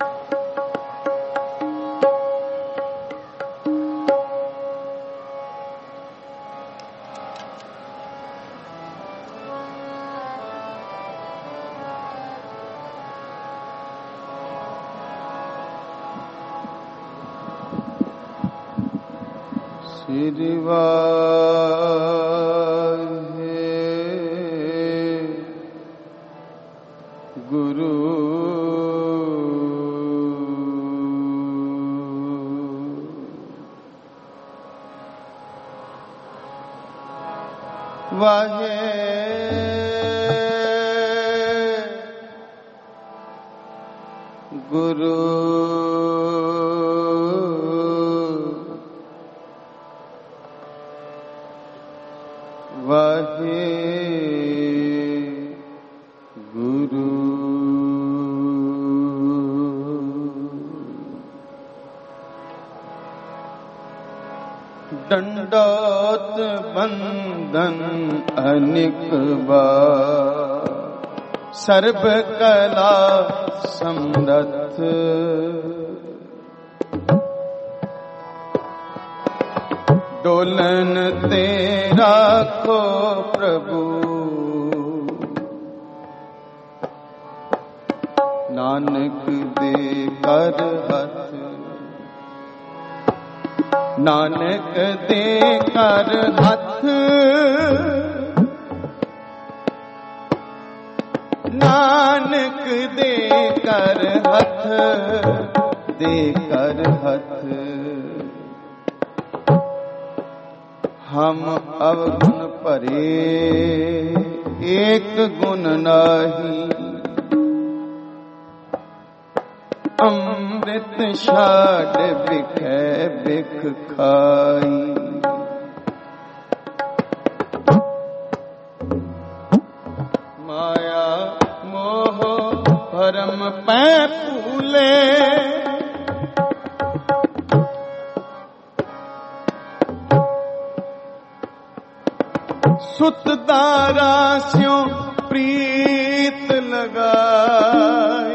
श्री वाहे गुरु वाहे गुरु वाहे गुरु दंडोत बंदन अनिक बार सर्व कला समरथ डोलन तेरा को प्रभु नानक दे कर हथ नानक दे कर हथ नानक दे कर हथ दे कर हथ हम अवगुण भरे एक गुण नाही अमृत छाड़ बिखै बिख खाई माया मोह भरम पै फूले सुत दारा स्यों प्रीत लगाई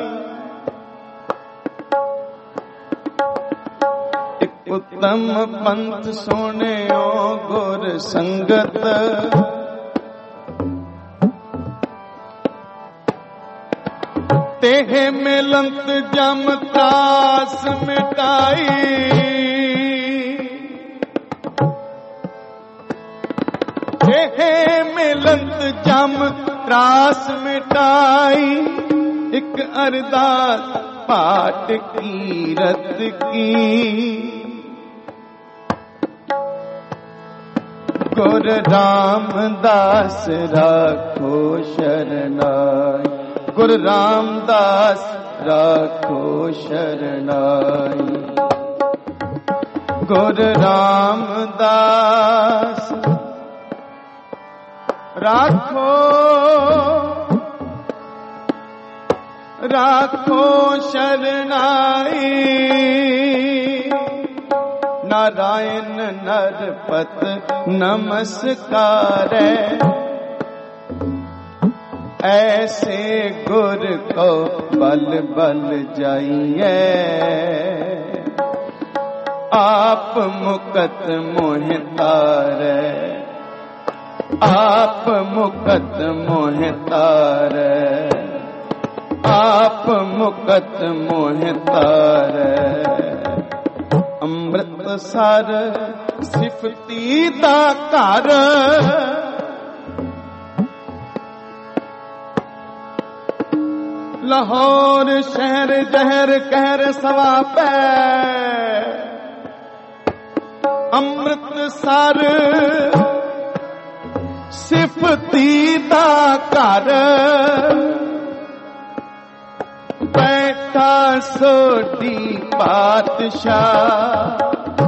एक उत्तम पंथ सोने ओ गुर संगत तेह मिलंत जम त्रास मिटाई मिलंत जम त्रास मिटाई एक अरदास पाठ कीरत की गुर रामदास राखो शरणाई गुरु रामदास राखो शरणाई गुरु रामदास राखो राखो शरणाई नारायण नरपत नमस्कार ऐसे गुर को बल बल जाइए आप मुकत मोह तारे आप मुकत मोह तारे आप मुकत मोह तारे अमृत सर सिफती दा घर लाहौर शहर जहर कहर सवा पै अमृतसर सिफती दा घर बैठा सोडी पातशाह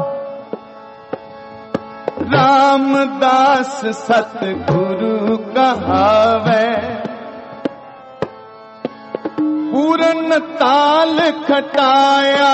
रामदास सतगुरु कहावे पूरन ताल खटाया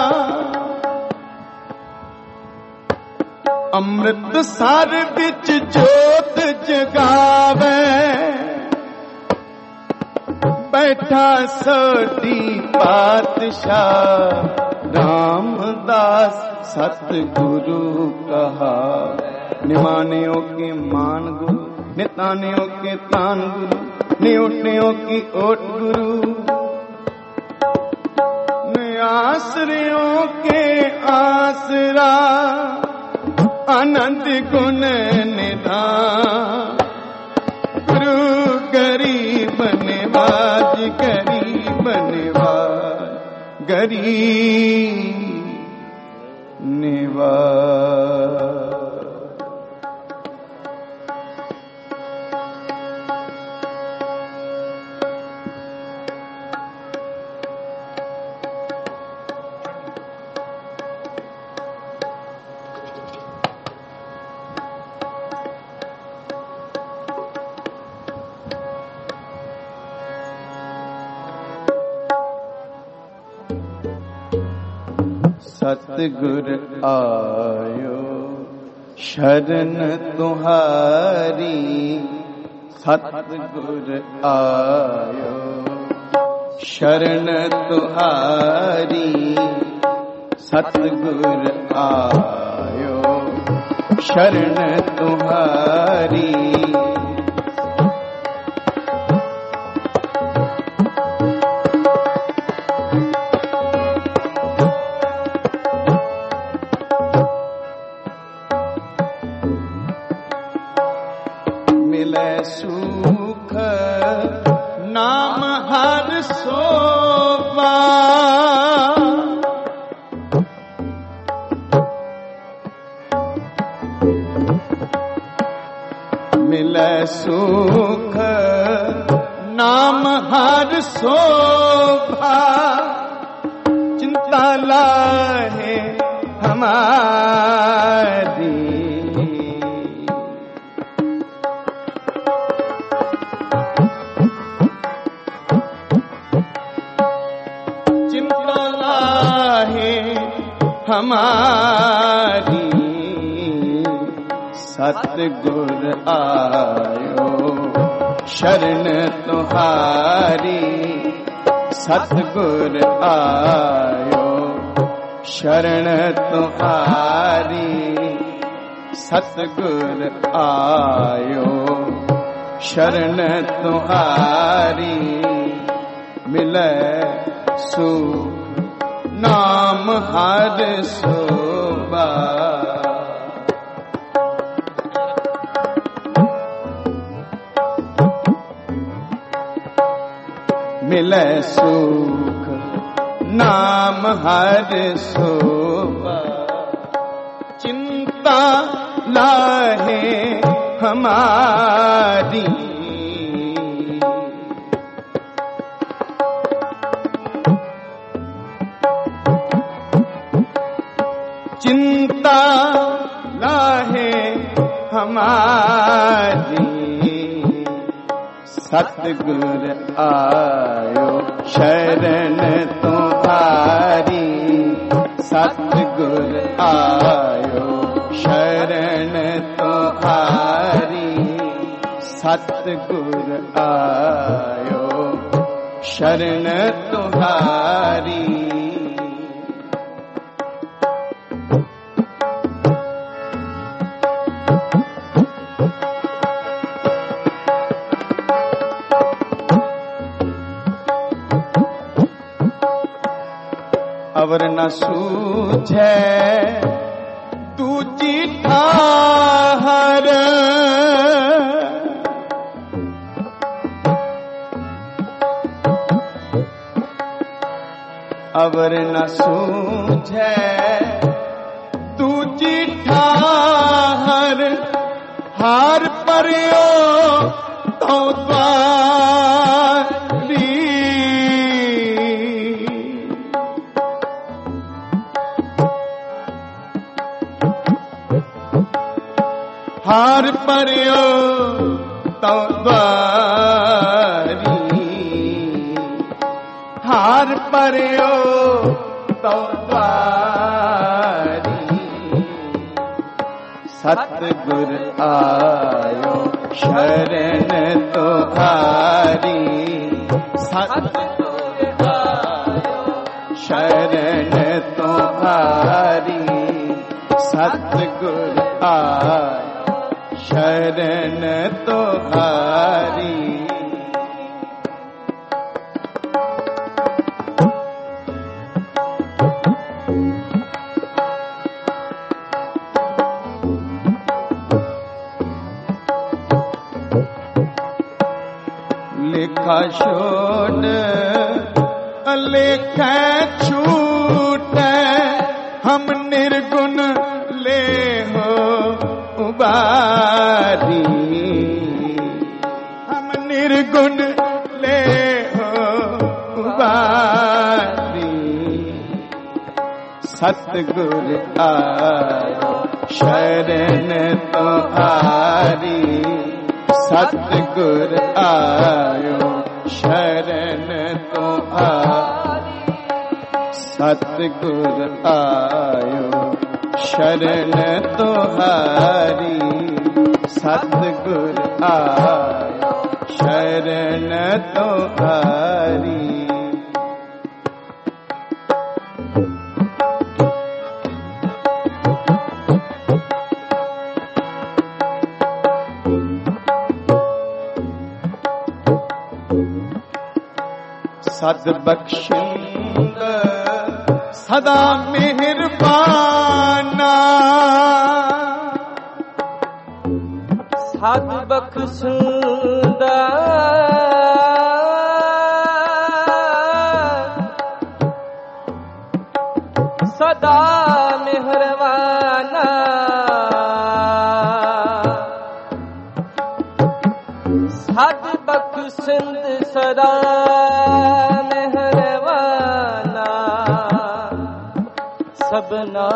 अमृतसर बिच जोत जगावे बैठा सोटी पातशाह, रामदास सतगुरु कहा। निमानियों के मान गुरु, नितानियों के तान गुरु, निउटियों की ओट गुरु, आश्रयों के आसरा, आनंद गुण निधान। गुरु गरीब निवाज, गरीब निवाज, गरीब निवाज। सतगुर आयो शरण तुम्हारी, सतगुर आयो शरण तुम्हारी, सतगुर आयो शरण तुम्हारी। मिले सुख नाम हर सोवा, मिले सुख नाम हर शोभा। चिंता लाहे हमारी, चिंता लाहे हमारी। सतगुर आयो शरण तुम्हारी, सतगुर आयो शरण तुम्हारी, सतगुर आयो शरण तुम्हारी। मिले सुख नाम हर शोभा, मिले सुख नाम हर शोभा। चिंता लाहे हमारी, चिंता लाहे हमारी। सतगुर आयो शरण तुम्हारी, सतगुर आयो शरण तुम्हारी, सतगुर आयो शरण तुम्हारी। अवर न सूझे दूजी ठाहर, अवर न सूझे दूजी ठाहर। हार पर्यो तो द्वारी, हार पर्यो तो द्वारी, हार पर्यो तो द्वारी। सतगुर आयो शरण तुम्हारी, सतगुर आयो शरण तुम्हारी, सतगुर आयो शरण तुम्हारी। लिखा छोड़ लेख छूट, हम निर्गुण ले हो उबारी, हम निर्गुण ले हो उबारी। सतगुर आयो शरण तुम्हारी, सतगुर आयो शरण तुम्हारी, सतगुर आयो शरण तुम्हारी, सतगुर आयो शरण तुम्हारी। सद बख्शिंद सदा मेहरबाना, सद बख्शिंद सदा मेहरबाना, सद बख्शिंद सदा सबना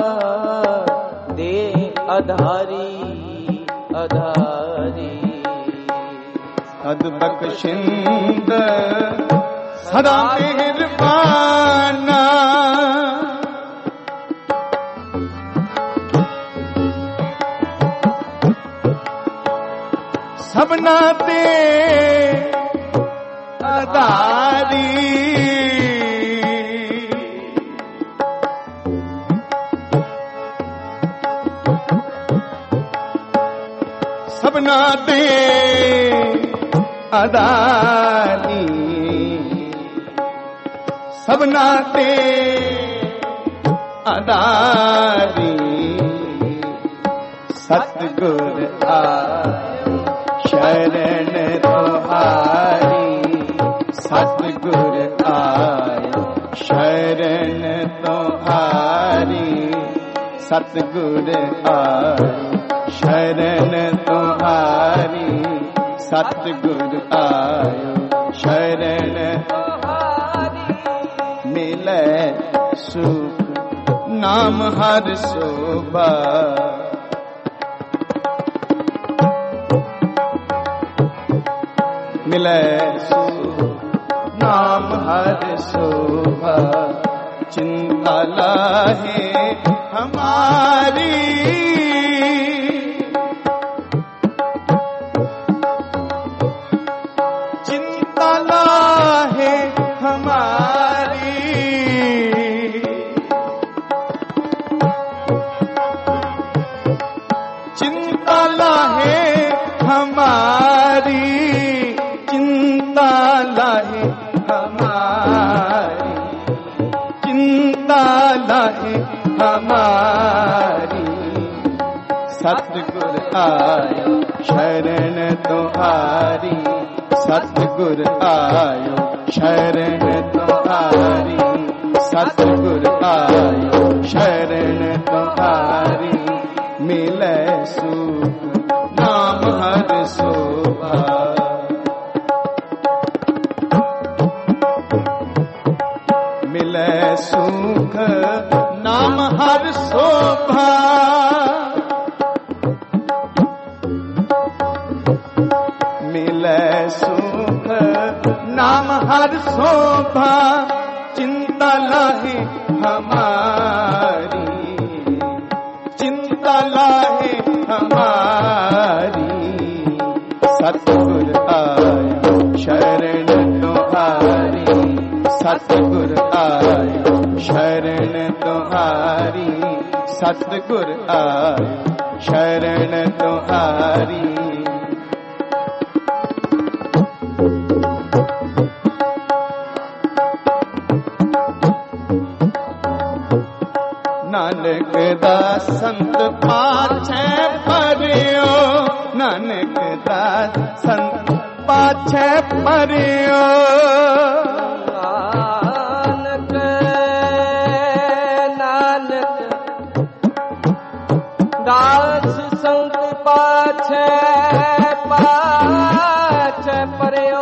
दे आधारी आधारी। सद बख्शिंद सदा मेहरबाना, सबना दे आधारी। सबना दे आधारी, सबना दे आधारी। सतगुर आयो शरण तुम्हारी, सतगुर आयो शरण तुम्हारी, सतगुर आयो शरण तुम्हारी, सतगुर आयो शरण तुम्हारी। मिले सुख नाम हर शोभा, मिले सुख नाम हर शोभा। चिंता लाहे हमारी, चिंता लाहे हमारी। चिंता लाहे हमारी, चिंता लाहे हमारी, चिंता लाहे हमारी। सतगुर आयो शरण तुम्हारी, सतगुर आयो शरण तुम्हारी, सतगुर आयो शरण तुम्हारी। मिले सुख नाम हर शोभा, मिले सुख नाम हर शोभा। मिले सुख नाम हर शोभा। चिंता लाहे हमारी, चिंता लाहे हमारी। सतगुर आयो शरण तुम्हारी, तुम्हारी सतगुर आयो शरण तुम्हारी। नानक दास संत पाछे परियो, नानक दास संत पाछे परियो। नानक नानक दास संत पाछे पाछे परियो।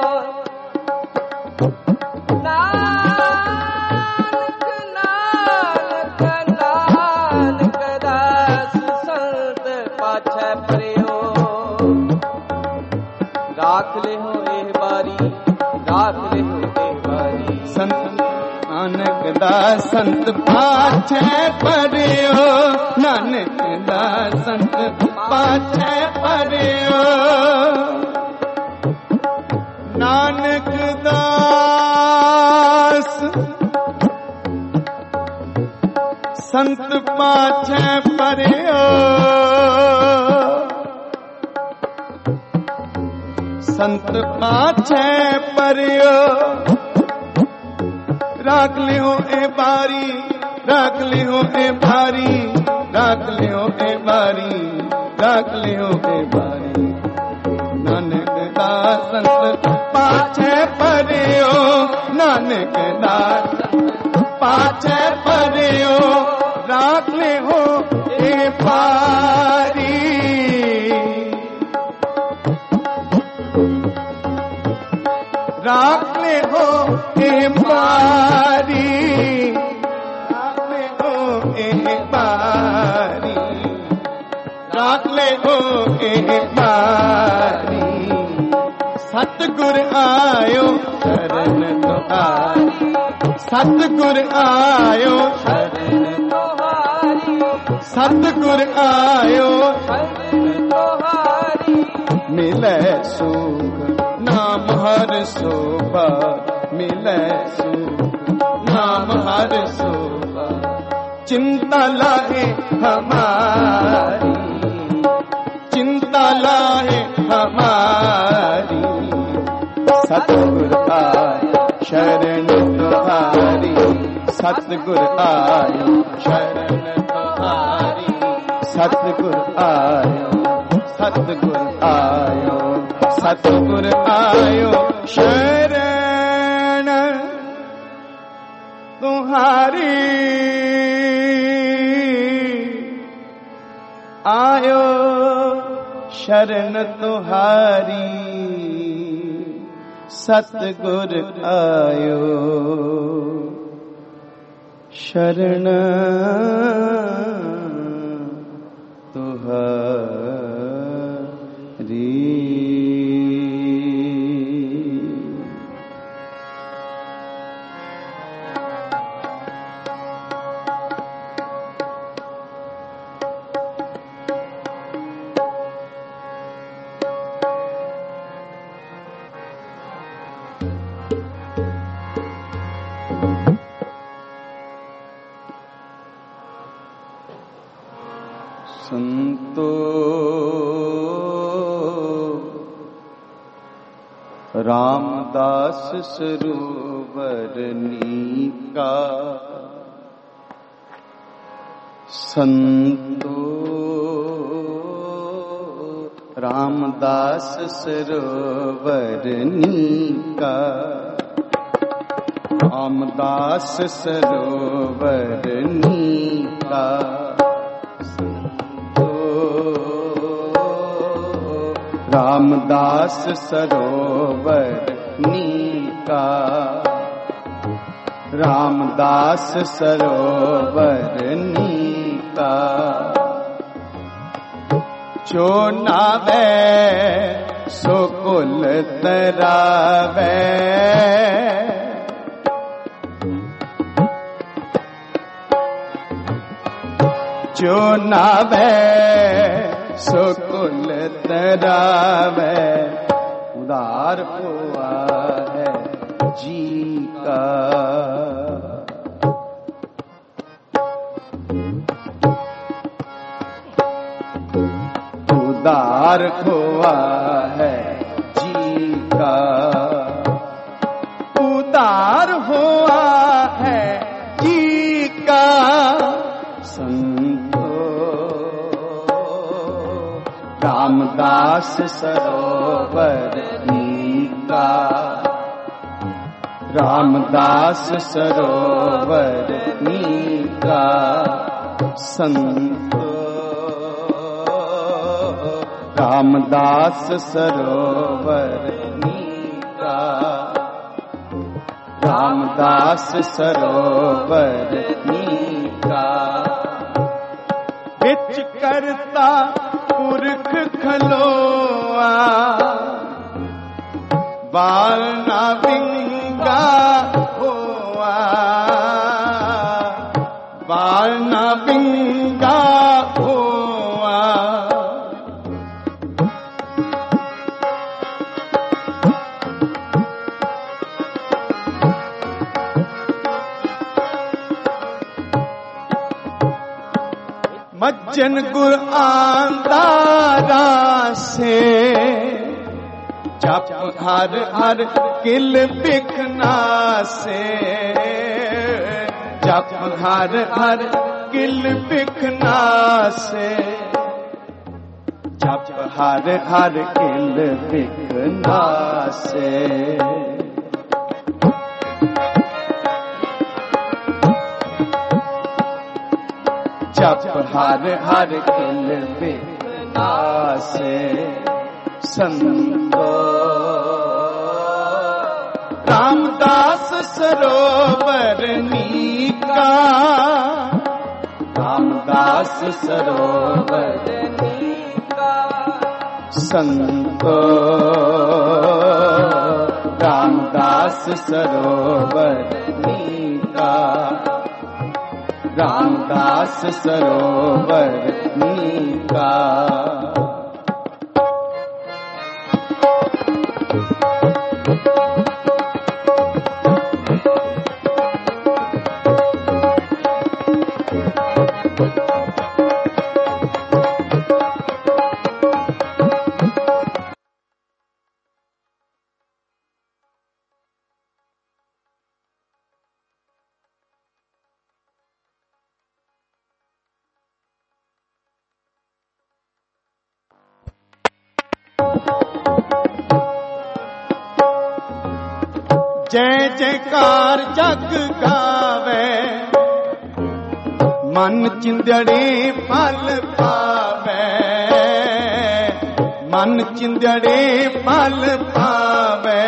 राख ले हो एह बारी, राख ले हो एह बारी। संत नानक दास संत पाछे परियो, नानक दास संत पाछे परियो। नानक दास संत पाछे परियो, संत पाछे परियो। राख लियो ए बारी, राख लियो ए बारी, राख लियो ए बारी, राख लियो ए बारी। नानक दास संत पाछे परियो, नानक दास पाछे परियो। राख लियो ए बारी, राख ले हो ए बारी, राख ले हो ए बारी, राख ले हो ए बारी। सतगुर आयो शरण तुम्हारी, सतगुर आयो शरण तुम्हारी, सतगुर आयो शरण तुम्हारी। मिले सुख नाम हर शोभा, मिले सुख नाम हर शोभा। चिंता लाहे हमारी, चिंता लाहे हमारी। सतगुर आयो शरण तुम्हारी, सतगुर आयो शरण तुम्हारी। सतगुर आयो, सतगुर आयो, सतगुर आयो शरण तुम्हारी। आयो शरण तुम्हारी, सतगुर आयो शरण तुम्हारी। संतो रामदास सरोवरनी का, संतो रामदास सरोवरनी का। रामदास सरोवरनी का, रामदास सरोवरनी का। रामदास सरोवरनी का। जो नावे सो कुल तरावे, जो नावे सो कुल तरावे। उदार हुआ है जी का, उतार हुआ है जी का, उतार हुआ है जी का। संतो रामदास सरोवर का, रामदास सरोवर का। संतो रामदास सरोवर का, रामदास सरोवर का। बिच करता पुरख खलोआ, बाल ना विंगा हुआ, बाल ना विंगा हुआ। मज्जन गुर आंदारा से, जप हर हर किल बिखना से, जप हर हर किल बिखना से, जप हर हर किल बिखना से। जप हर हर किल बिखना से। संतो रामदास सरोवर का, रामदास सरोवर का। संतो रामदास सरोवर का, रामदास सरोवर का। जय जयकार जग गावे, मन चिंदड़े फल पावे, मन चिंदड़े फल पावे।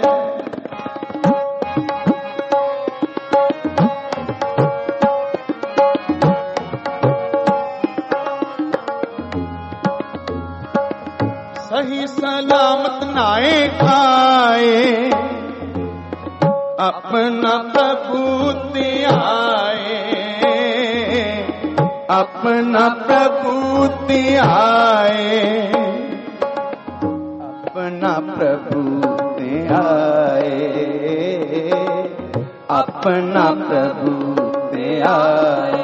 सही सलामत नाए आए, अपना प्रभु आए, अपना प्रभु आए, अपना प्रभु आए, अपना प्रभु आए,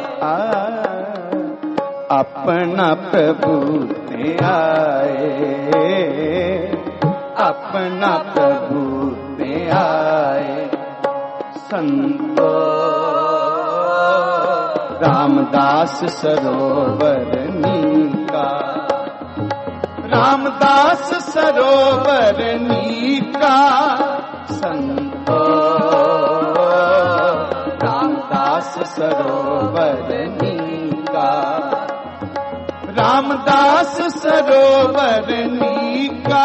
अपना प्रभु आए, अपना प्रभु आए। संतो रामदास सरोवर का, रामदास सरोवर का। संतो रामदास सरोवर का, रामदास सरोवर का।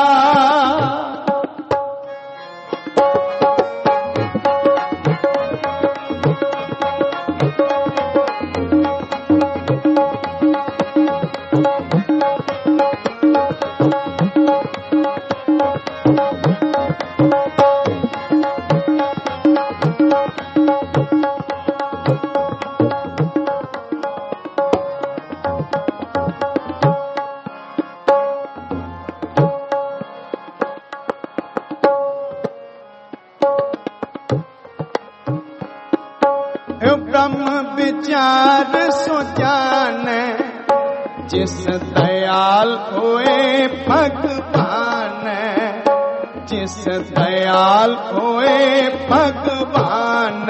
ब्रह्म विचार सो जाने, जिस दयाल होए भगवान, जिस दयाल होए भगवान।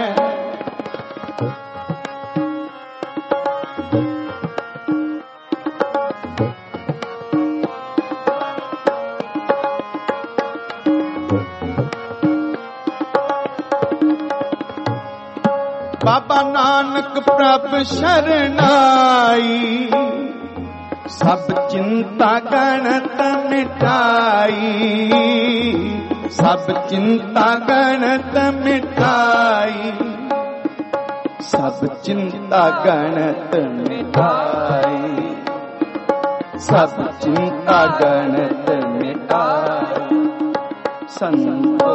बाबा नानक प्रभ शरणाई, सब चिंता गणत मिटाई, सब चिंता गणत मिटाई, सब चिंता गणत मिटाई, सब चिंता गणत मिटाई। संतो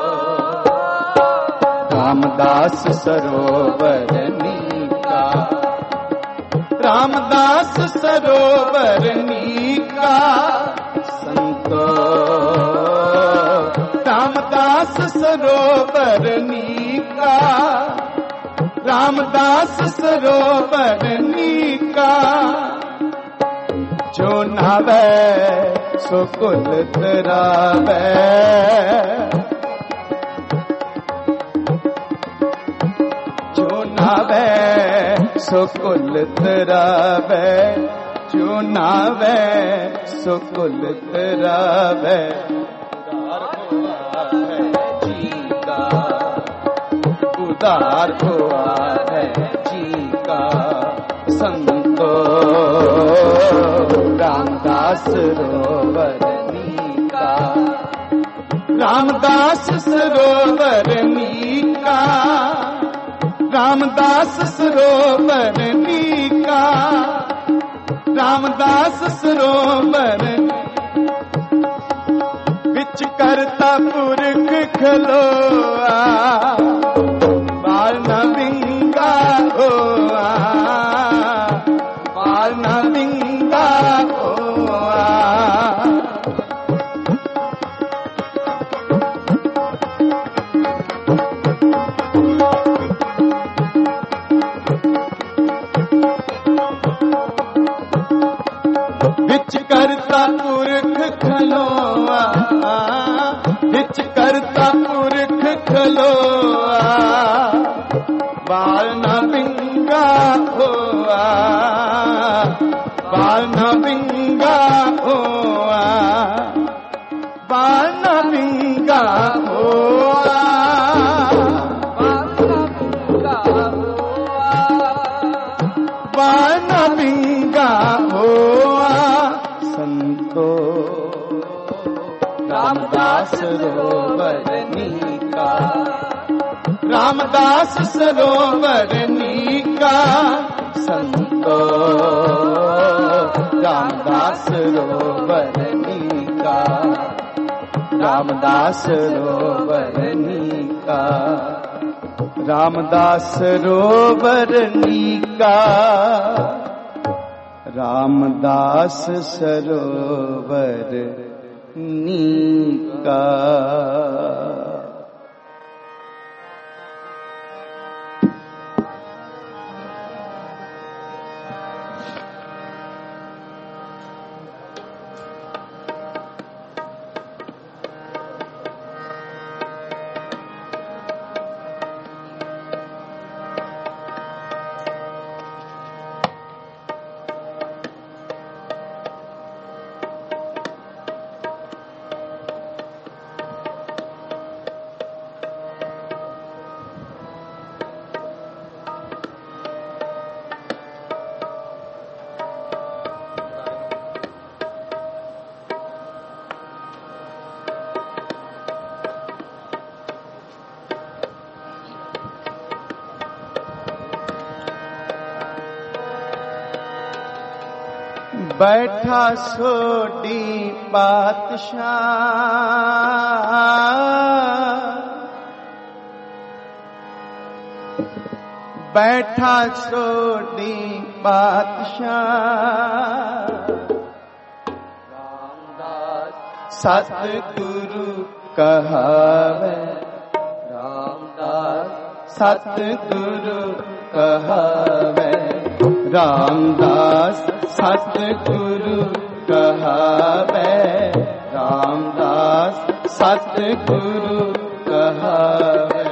रामदास सरोवर नीका, रामदास सरोवर नीका। संतो रामदास सरोवर नीका, रामदास सरोवर नीका। जो नावे सो कुल तरावे, सो कुल तरावे, जो नावे सो कुल तरावे। उदार हुआ है जी का, संतो रामदास सरोवर नीका, रामदास सरोवर नीका, रामदास सरोवर नीका, रामदास सरोवर। विच करता पुरख खलोआ, बाल न विंगा होआ, बाल न विंगा होआ। विच करता पुरख खलोआ, विच करता पुरख खलोआ, बाल न विंगा होआ, बाल न विंगा होआ, बाल न विंगा होआ, बाल न विंगा होआ। संतो रामदास सरोवर नीका, रामदास सरोवर नीका। संतो रामदास सरोवर नीका, रामदास सरोवर नीका, रामदास सरोवर नीका, रामदास सरोवर नीका। बैठा सोडी पातशाह, बैठा सोडी पातशाह। सतगुरु कहावे, रामदास सतगुरु कहावे, रामदास सतगुरु कहावे, रामदास सतगुरु कहावे।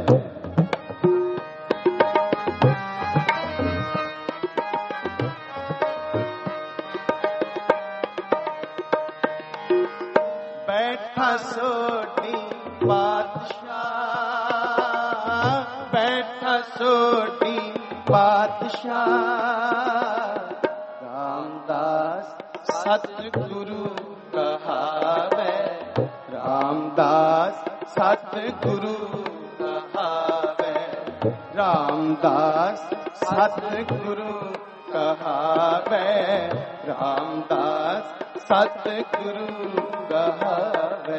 बैठा सोटी बादशाह, बैठा सोटी बादशाह, रामदास सतगुरु कहावे, रामदास सतगुरु कहावे, रामदास सतगुरु कहावे, रामदास सतगुरु कहावे।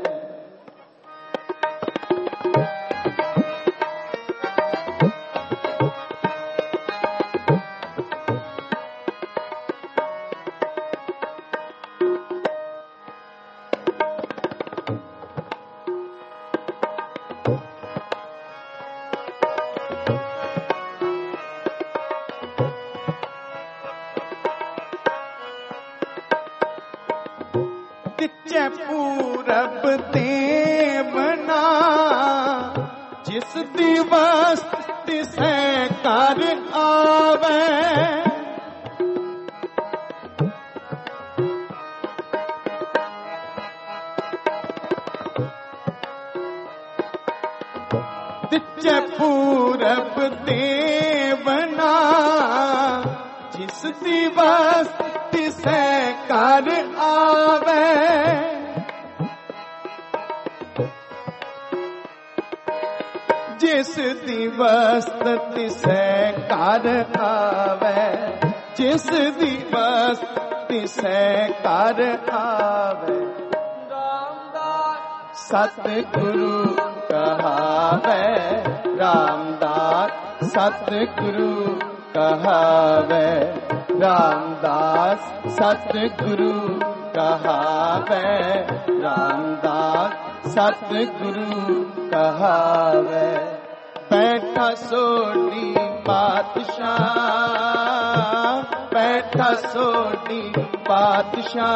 किच्चे पूरब देवना, जिस दिवस तिसे कर आवे, किच्चे पूरब देवना, जिस दिवस तिसे कर आवे, जिस दिवस तिसे कर आवे, जिस दिवस तिसे कर आवे, रामदास सतगुरु कहावे, रामदास सतगुरु कहावे, रामदास सतगुरु कहावे, रामदास सतगुरु कहावे। बैठा सोटी बादशाह, बैठा सोटी बादशाह,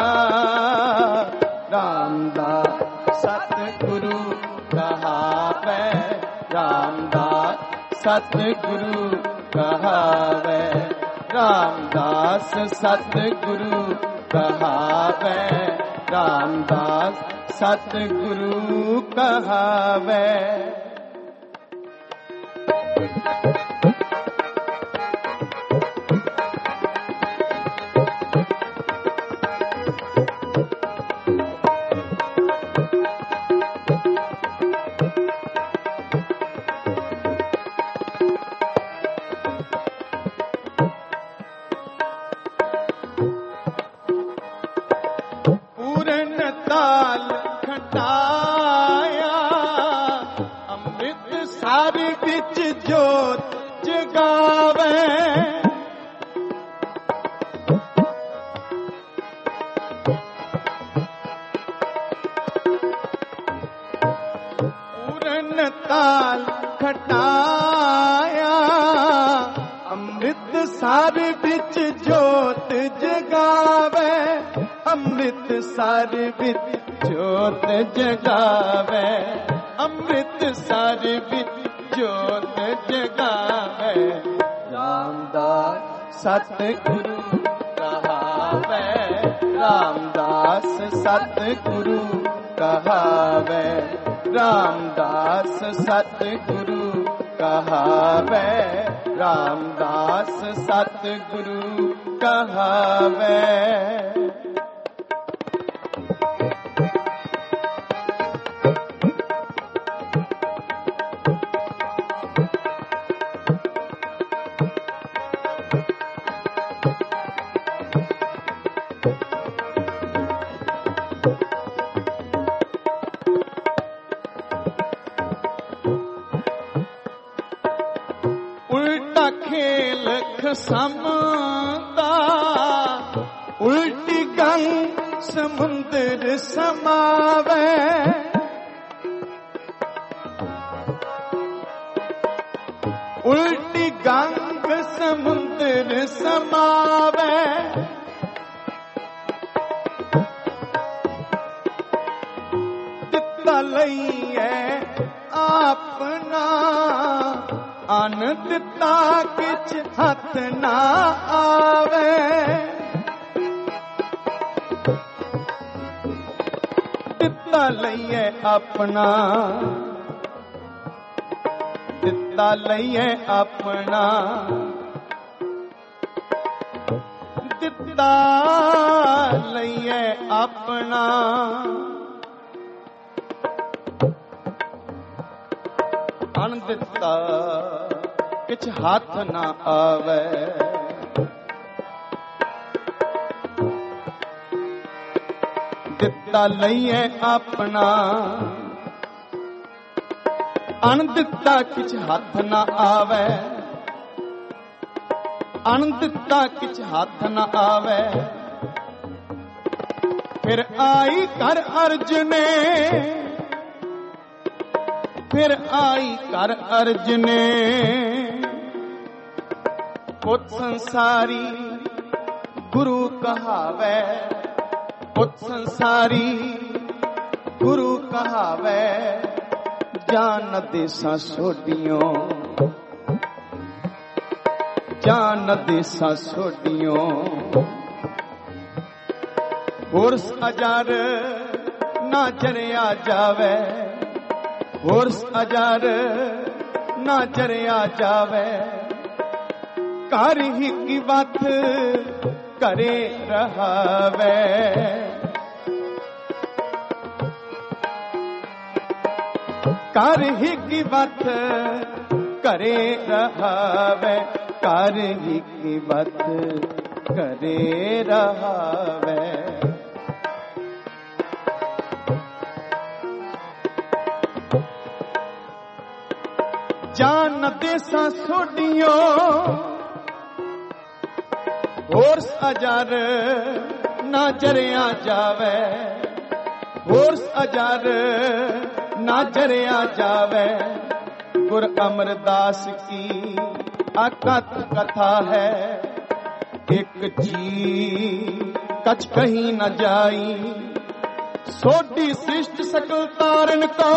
रामदास सतगुरु कहावे, रामदास सतगुरु कहावे, रामदास सतगुरु कहावे, रामदास सतगुरु कहावे। पूरन ताल खटाया, अमृत सारी बिच जोत जगावे, पूरन ताल खटाया, अमृत सारी बिच जोत जगावे, अमृत सारी बिच जोत जगावे, अमृत सारी बिच जोत जगावे, रामदास सतगुरु कहावे, रामदास सतगुरु कहावे, रामदास सतगुरु कहावे, रामदास सतगुरु कहावे। उल्टा खेल खसमदा, उल्टी गंग समुंदर समावे, उल्टी गंग आख समुंदर समावे, दिता लईए अपना, अन दिता किछ हथ ना आवे। दिता लईए अपना, दिता लईए अपना, दिता लईए अपना, अन दिता किछ हाथ ना आवे। दिता लईए अपना, अन दिता किछ हाथ ना आवे। अन दिता किछ हाथ न आवे। फिर आई कर अर्ज ने, फिर आई कर अर्ज ने, पुत संसारी गुरु कहावे। पुत संसारी गुरु कहावे, जान देसा सोडियों, जान देसा सोडियों। होरस अजार ना जरिया जावे, होरस अजार ना जरिया जावे। कर ही की बात करे रहावे, कर ही की बात करे रहावे। कर ही की बात करे रहावे। जान देसा सोडियों, होरस अजार ना जरिया जावे। होरस अजार ना जरिया जावे। गुर अमरदास की अकथ कथा है, एक जी कछ कहीं न जाई। सोडी सृष्ट सकल तारन को,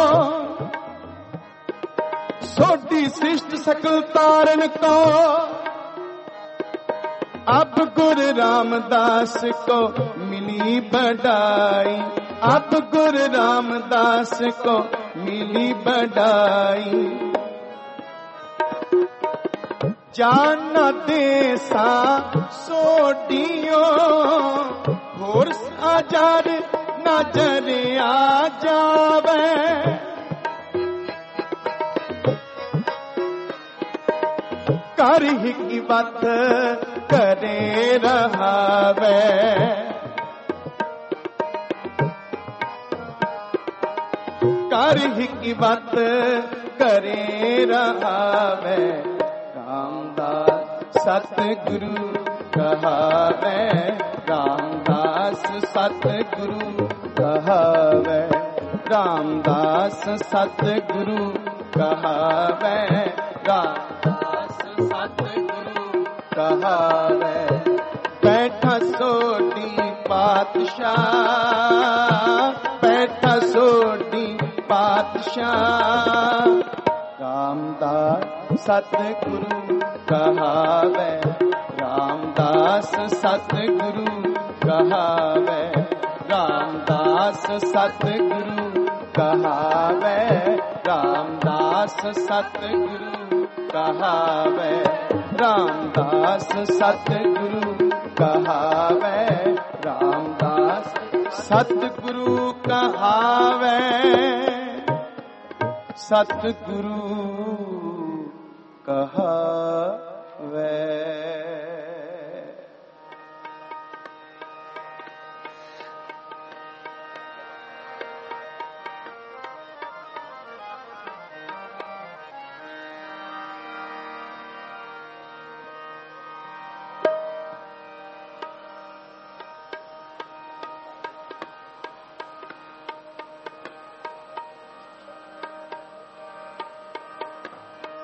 सोडी सृष्ट सकल तारन को। अब गुरु रामदास को मिली बड़ाई। अब गुरु रामदास को मिली बड़ाई। जान देसा सोडियों, होरस अजार नजरिया जावे। कर ही की बात करे रहावे। कर ही की बात करे रहावे। रामदास सतगुरु कहावे, रामदास सतगुरु कहावे। रामदास सतगुरु कहावे, रामदास सतगुरु कहावे। बैठा सोडी पातशाह, बैठा सोडी पातशाह। रामदास सतगुरु कहावे, रामदास सतगुरु कहावे। रामदास सतगुरु कहावे, रामदास सतगुरु कहावे। रामदास सतगुरु कहावे, रामदास सतगुरु कहावे। सतगुरु कहावे।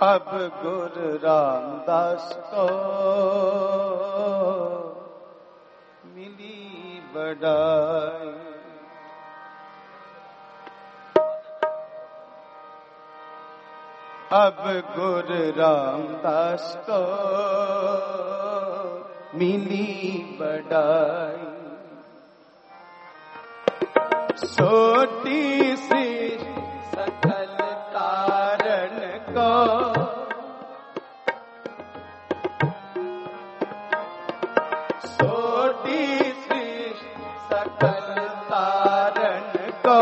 अब गुरु रामदास को मिली बड़ाई। अब गुरु रामदास को मिली बड़ाई। सोटी सी सकल तारण को सोटी सी सकल तारण को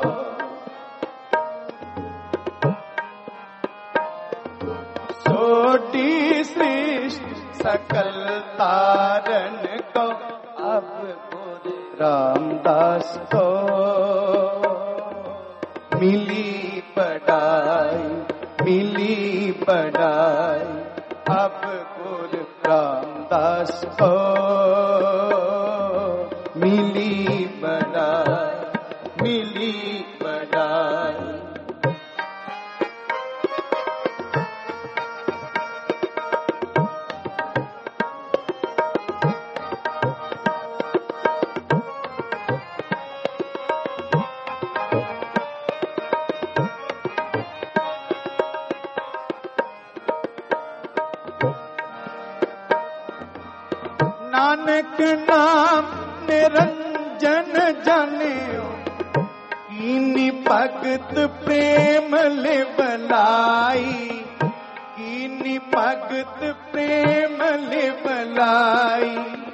सोटी सी सकल तारण को अब गुरु रामदास को मिली बड़ाई। मिली बड़ाई अब गुरु रामदास को मिली बड़ाई। मिली बड़ाई नानक नाम निरंजन जानियो कीनी भगत प्रेम ले बलाई। कीनी भगत प्रेम ले बलाई।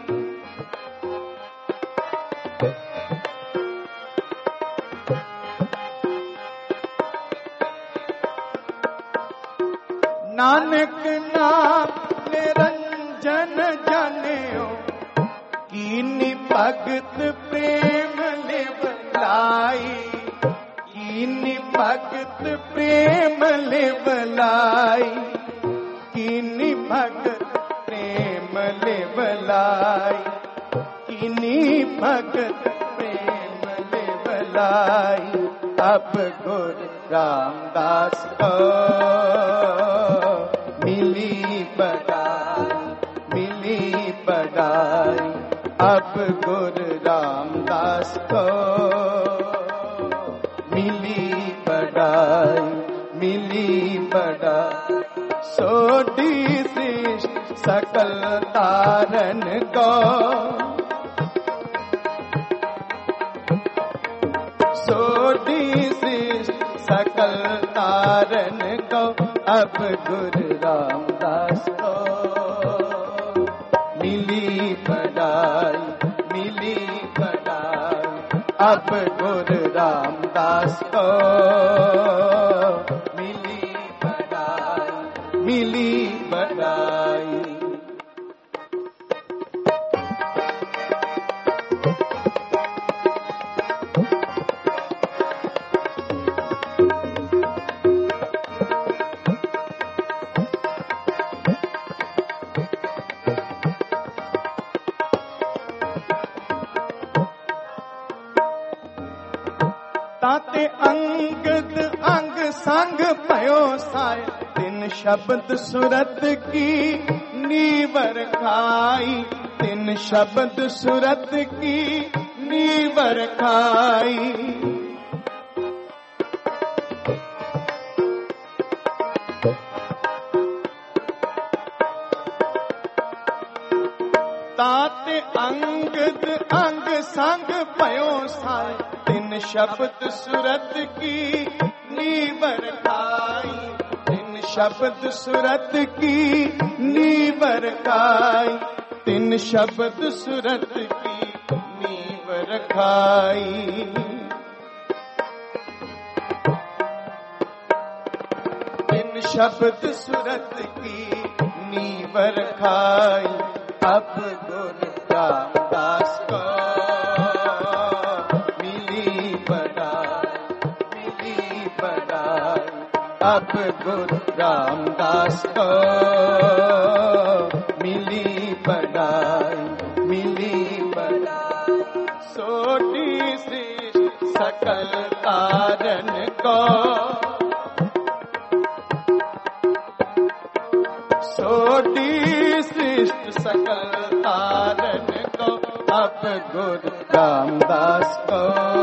नानक नाम निरंजन जानियो कीनी भगत प्रेम ले बलाई। कीनी भगत प्रेम ले बलाई। कीनी भगत प्रेम ले बलाई। कीनी भगत प्रेम ले बलाई। अब गुरु रामदास को मिली बड़ाई। मिली बड़ाई अब गुरु रामदास को मिली बड़ाई। मिली बड़ाई सोटी सी सकल तारण को सोटी सी सकल तारण को अब गुरु रामदास को मिली बड़ाई। मिली बड़ाई अब गुरु रामदास को मिली बड़ाई। मिली बड़ाई ताते अंगद अंग संग भयो साय। तिन शब्द सुरत की नीवर खाई। तिन शब्द सुरत की नीवर खाई। ताते अंगद अंग संग भयो साय। तिन शब्द सुरत की नीवर खाई। तिन शब्द सुरत की नीवर खाई। तिन शब्द सुरत की नीवर खाई। तिन शब्द सुरत की नीवर खाई। अब गुरु रामदास को मिली बड़ाई। मिली बड़ाई अब गुरु रामदास को मिली बड़ाई। मिली बड़ाई सोटी सी सकल तारण को सोडी सृष्ट सकल तारन को अब गुरु रामदास को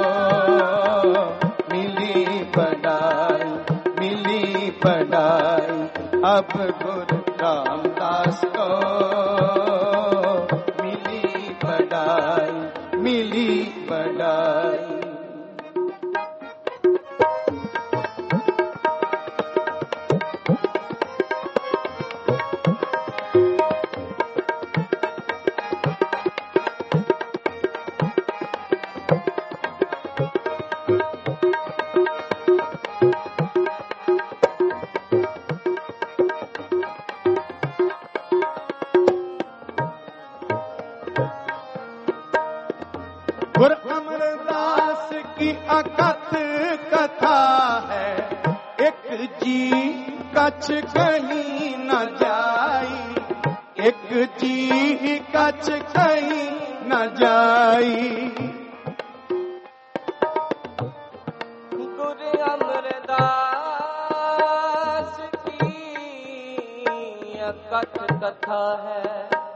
मिली बढ़ाई, मिली बढ़ाई। अब गुरु रामदास को मिली बढ़ाई, मिली बढ़ाई। गुरु अमरदास की अकथ कथा है, एक जी कछ कहीं न जाई, एक जी कछ कहीं न जाई। गुरु अमरदास की अकथ कथा है,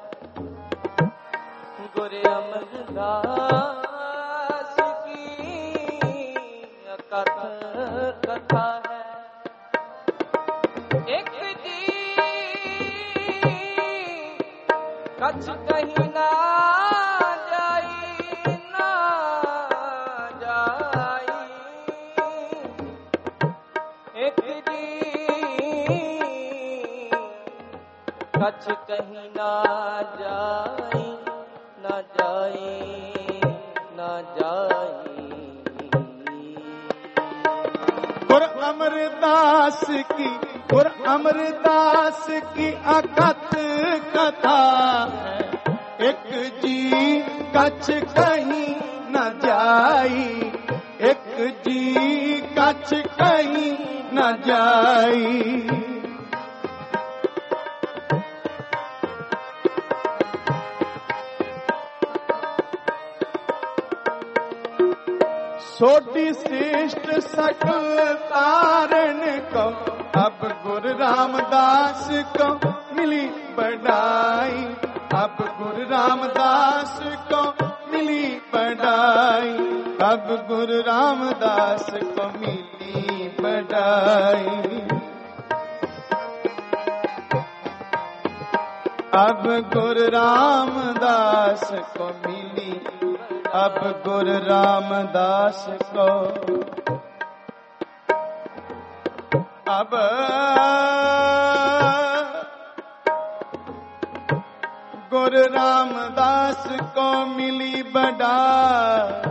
गुरु अमरदास कथा है। एक जी कछ कहीं ना जाई, ना जाई। एक जी कछ कहीं ना जाई, ना जाई, ना जाई। गुरु अमरदास की, गुरु अमरदास की अकथ कथा है, एक जी कछ कहीं न जाई, एक जी कछ कहीं न जाई। सोडी श्रेष्ठ सकल तारण को अब गुरु रामदास को मिली बढ़ाई, अब गुरु रामदास को मिली बढ़ाई, अब गुरु रामदास को मिली बढ़ाई। अब गुरु रामदास को मिली, अब गुरु रामदास को, अब गुरु रामदास को मिली बढ़ाई,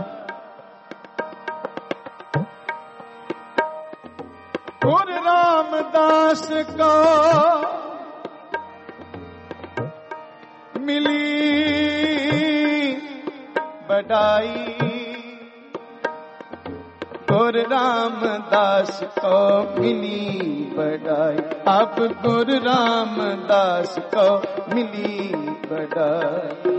गुरु रामदास को मिली बढ़ाई, गुरु रामदास को मिली बढ़ाई, अब गुरु रामदास को मिली बढ़ाई।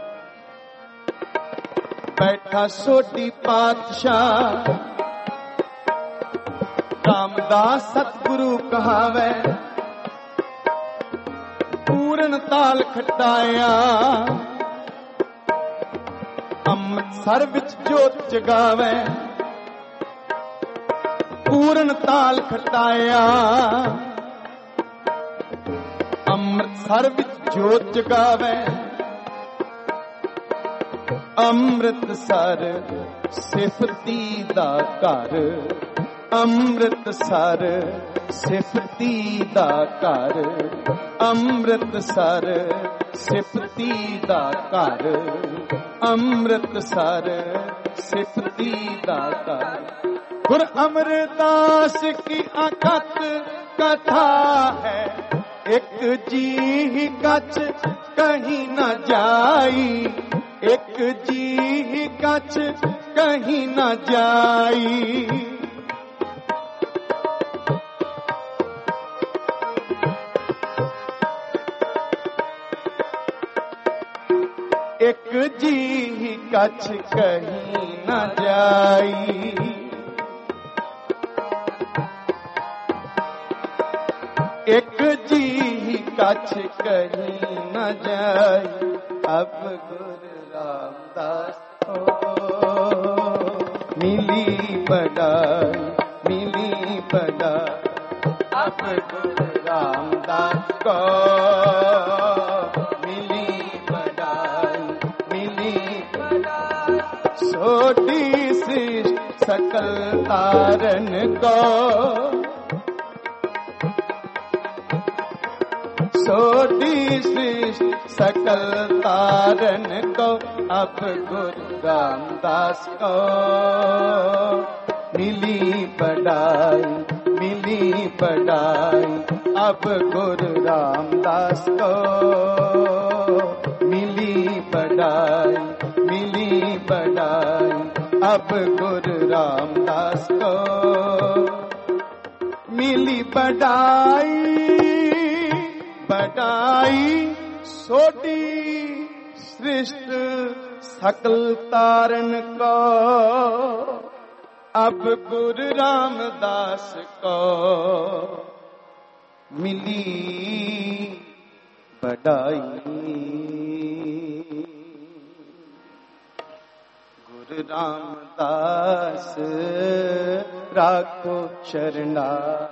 बैठा सोडी पातशाह रामदास सतगुरु कहावे, पूर्ण ताल खटाया अमृतसर विच जोत जगावे, पूर्ण ताल खटाया अमृतसर विच जोत जगावे। अमृतसर सिफती दा घर, अमृतसर सिफती दा घर, अमृतसर सिफती दा घर, अमृतसर सिफती दा घर। गुरु अमरदास की अकथ कथा है, एक जी कछ कहीं न जाई, एक जी कछ कहीं न जाई। एक जी कछ कहीं न जाई, एक जी कछ कहीं न जाय अब गुरु रामदास मिली बड़ाई अब गुरु रामदास को मिली बड़ाई सोटी सृष्टि सकल तारन को सोटी सृष्टि सकल तारन को अब गुरु रामदास को मिली बड़ाई अब गुरु रामदास को मिली बड़ाई अब गुरु रामदास को मिली बड़ाई सोटी सृष्टि सकल तारन को अब गुरु रामदास को मिली बड़ाई गुरु रामदास राखो शरणा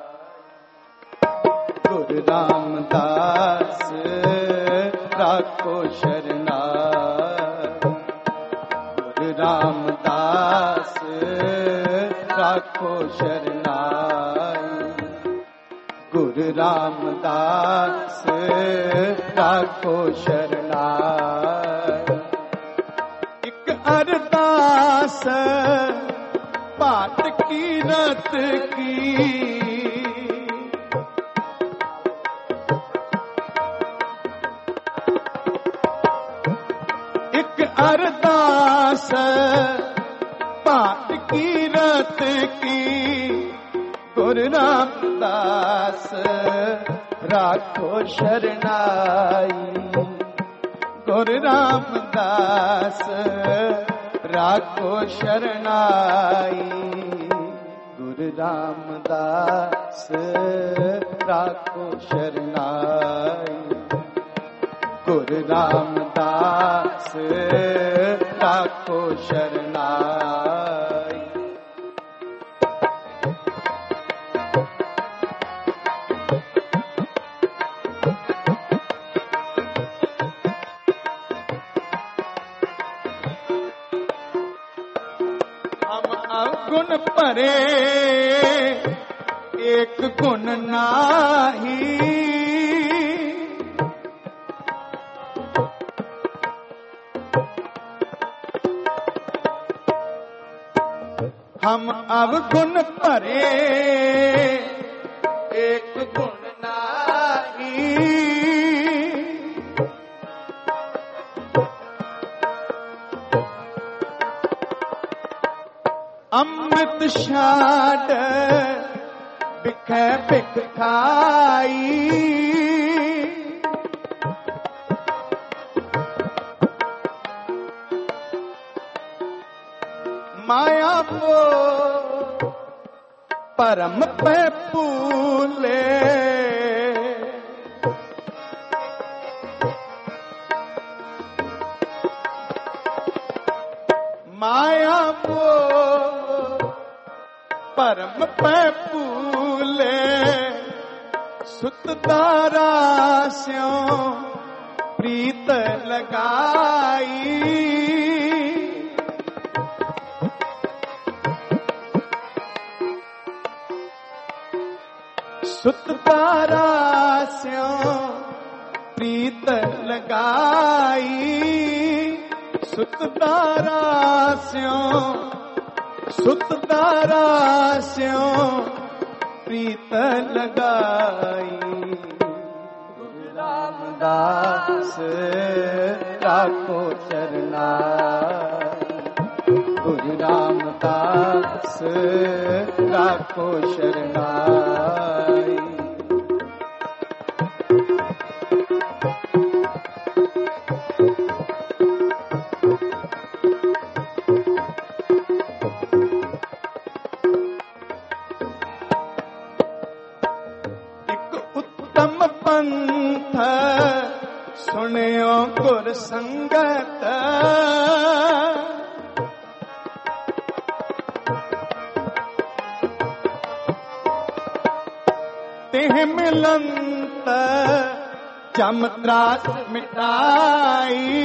गुरु रामदास राखो शरणा गुरु रामदास राखो शरणाई गुरु रामदास राखो शरणाई एक अरदास पाठ की रत की एक अरदास पाठ की रत की गुरु रामदास राखो शरणाई गुरु रामदास राखो शरणाई गुरु रामदास राखो शरणाई गुरु रामदास राखो शरणाई हम अवगुण परे एक गुण नाही हम अवगुण परे एक गुण नाही अमृत छाड़ बिखे बिख खाई माया को परम पे पूले माया को परम पे पूले सुतदारा स्यों प्रीत लगाई सुतदारा स्यों प्रीत लगाई सुतदारा स्यों प्रीत लगाई गुरु रामदास राखो शरणाई गुरु रामदास राखो शरणाई पंथ सुनियो गुर संगत तेह मिलंत जम त्रास मिटाई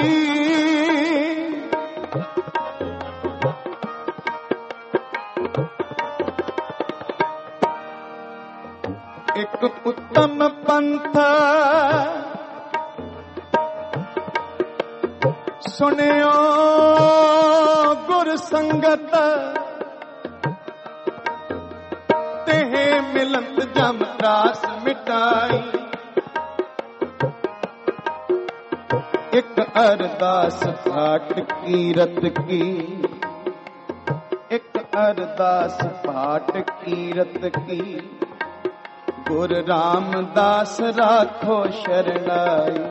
एक उत्तम पंथ सुनियो गुर संगत तेह मिलंत जम त्रास मिटाई एक अरदास पाठ कीरत की एक अरदास पाठ कीरत की गुरु रामदास राखो शरणाई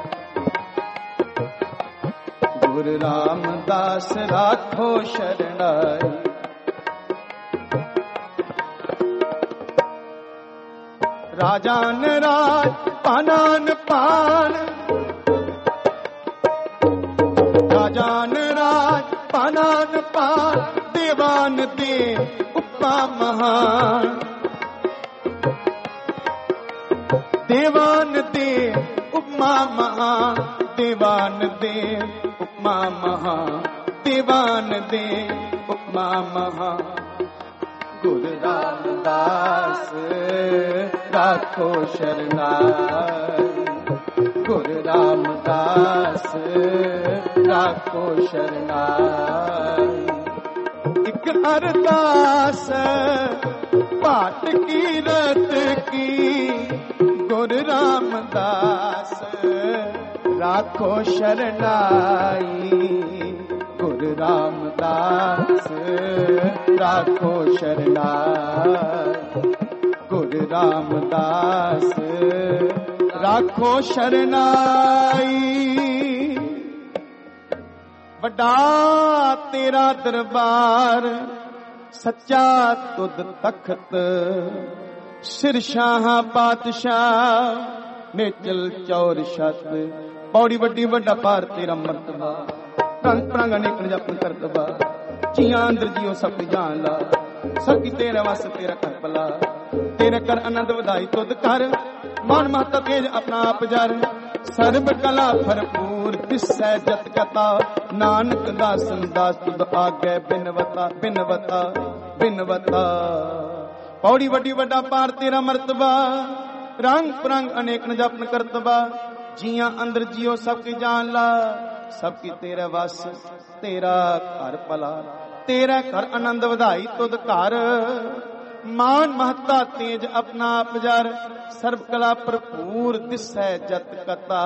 गुरु रामदास राखो शरणाई राजान राज पानान पान राजान राज पानान पान देवान दे उपमा महान देवान दे उपमा महान देवान दे उपमा महान देवान दे उपमा महान गुरु रामदास राखो शरणाई गुरु रामदास राखो शरणाई एक अरदास पाठ कीरत की गुरु रामदास राखो शरणाई गुरु रामदास राखो शरणाई गुरु रामदास राखो शरणाई वड्डा तेरा दरबार सच्चा तुद तखत सिर शाह पातशाह नेचल चौर छत पौड़ी वड्डी वड्डा पार तेरा मर्तबा रंग प्रांग अनेक जपन करतबा जियां अंदर जियो सब जान ला सब की तेरे वास तेरा कर भला तेरे कर आनंद वधाई तुद कर मान महता तेज अपना आप जर सर्ब कला भरपूर दिसै जत कथा नानक दासन दास तुद आगे बिनवता बिनवता बिनवता पौड़ी वड्डी वड्डा पार तेरा मर्तबा रंग परंग अनेक न जपन करतबा जियां अंदर जियो सबकी जान ला सबकी तेरा वस तेरा घर भला तेरा घर आनंद वधाई तुद घर मान महता तेज अपना आप जर सर्व कला भरपूर दिसै जत कथा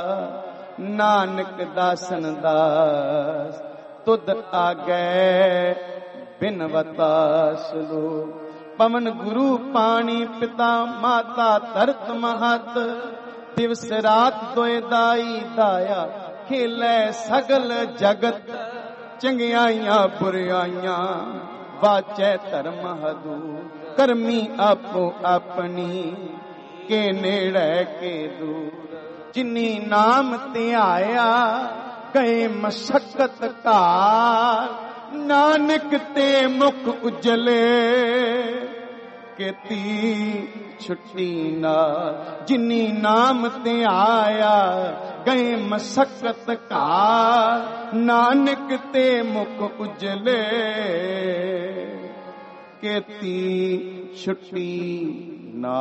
नानक दासन दास तुद आगे बिनवता सुलो पवन गुरु पानी पिता माता धरत महत दिवस रात दोए दाई दाया खेलै सगल जगत चंगियाइयां बुराइयां वाचै धर्म हदू करमी आपो अपनी के नेड़े के दूर जिनी नाम ते आया गए मशक्कत कार नानक ते मुख उजले केती छुट्टी ना जिनी नाम ते आया गए मशक्कत कार नानक ते मुख उजले केती छुट्टी ना।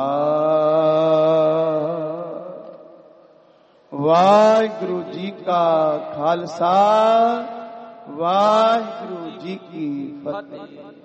वाहिगुरु जी का खालसा वाहिगुरु जी की फतेह।